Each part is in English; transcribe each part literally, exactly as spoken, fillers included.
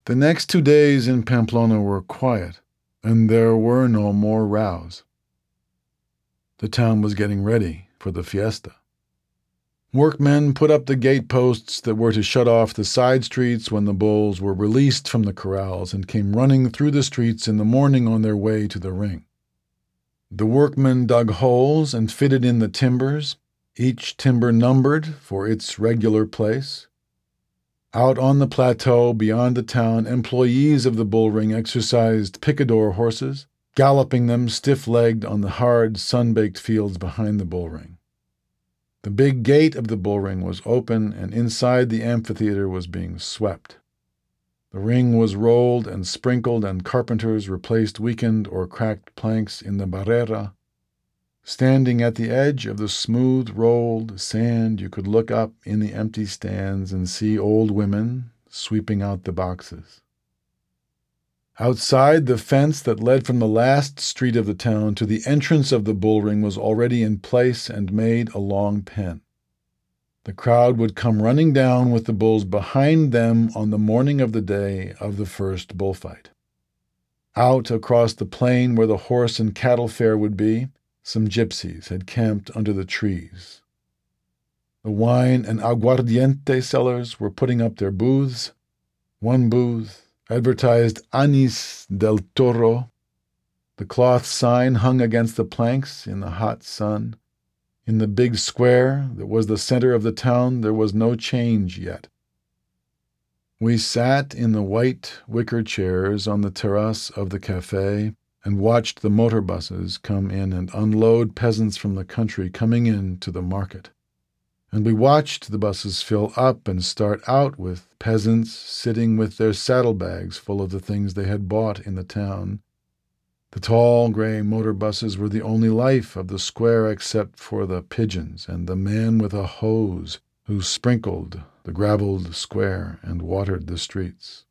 The next two days in Pamplona were quiet, and there were no more rows. The town was getting ready for the fiesta. Workmen put up the gateposts that were to shut off the side streets when the bulls were released from the corrals and came running through the streets in the morning on their way to the ring. The workmen dug holes and fitted in the timbers, each timber numbered for its regular place. Out on the plateau beyond the town, employees of the bullring exercised picador horses, galloping them stiff-legged on the hard, sun-baked fields behind the bullring. The big gate of the bullring was open, and inside the amphitheater was being swept. The ring was rolled and sprinkled, and carpenters replaced weakened or cracked planks in the barrera. Standing at the edge of the smooth-rolled sand, you could look up in the empty stands and see old women sweeping out the boxes. Outside, the fence that led from the last street of the town to the entrance of the bullring was already in place and made a long pen. The crowd would come running down with the bulls behind them on the morning of the day of the first bullfight. Out across the plain where the horse and cattle fair would be, some gypsies had camped under the trees. The wine and aguardiente sellers were putting up their booths. One booth advertised Anis del Toro. The cloth sign hung against the planks in the hot sun. In the big square that was the center of the town, there was no change yet. We sat in the white wicker chairs on the terrace of the café and watched the motor buses come in and unload peasants from the country coming in to the market. And we watched the buses fill up and start out with peasants sitting with their saddlebags full of the things they had bought in the town. The tall gray motor buses were the only life of the square except for the pigeons and the man with a hose who sprinkled the gravelled square and watered the streets.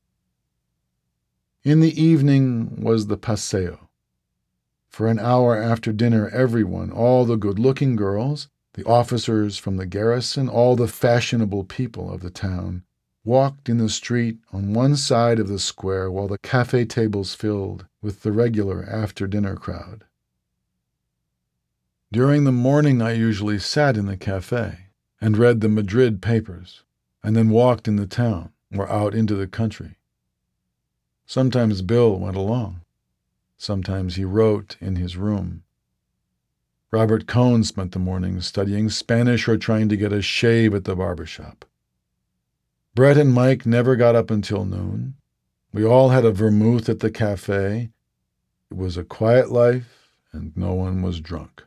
In the evening was the paseo. For an hour after dinner, everyone, all the good-looking girls, the officers from the garrison, all the fashionable people of the town, walked in the street on one side of the square while the café tables filled with the regular after-dinner crowd. During the morning I usually sat in the café and read the Madrid papers, and then walked in the town or out into the country. Sometimes Bill went along. Sometimes he wrote in his room. Robert Cohn spent the mornings studying Spanish or trying to get a shave at the barber shop. Brett and Mike never got up until noon. We all had a vermouth at the café. It was a quiet life, and no one was drunk.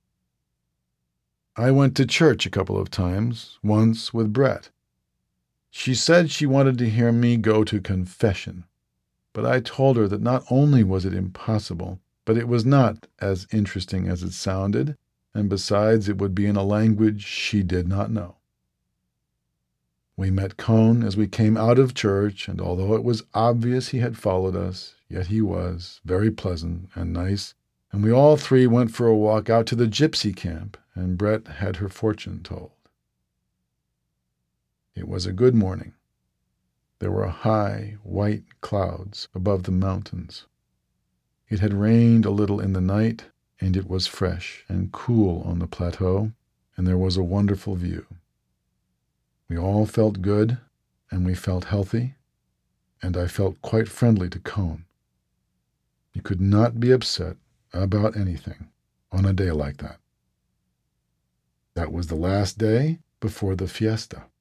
I went to church a couple of times, once with Brett. She said she wanted to hear me go to confession, but I told her that not only was it impossible, but it was not as interesting as it sounded, and besides it would be in a language she did not know. We met Cohn as we came out of church, and although it was obvious he had followed us, yet he was very pleasant and nice, and we all three went for a walk out to the gypsy camp, and Brett had her fortune told. It was a good morning. There were high, white clouds above the mountains. It had rained a little in the night, and it was fresh and cool on the plateau, and there was a wonderful view. We all felt good, and we felt healthy, and I felt quite friendly to Cohn. You could not be upset about anything on a day like that. That was the last day before the fiesta.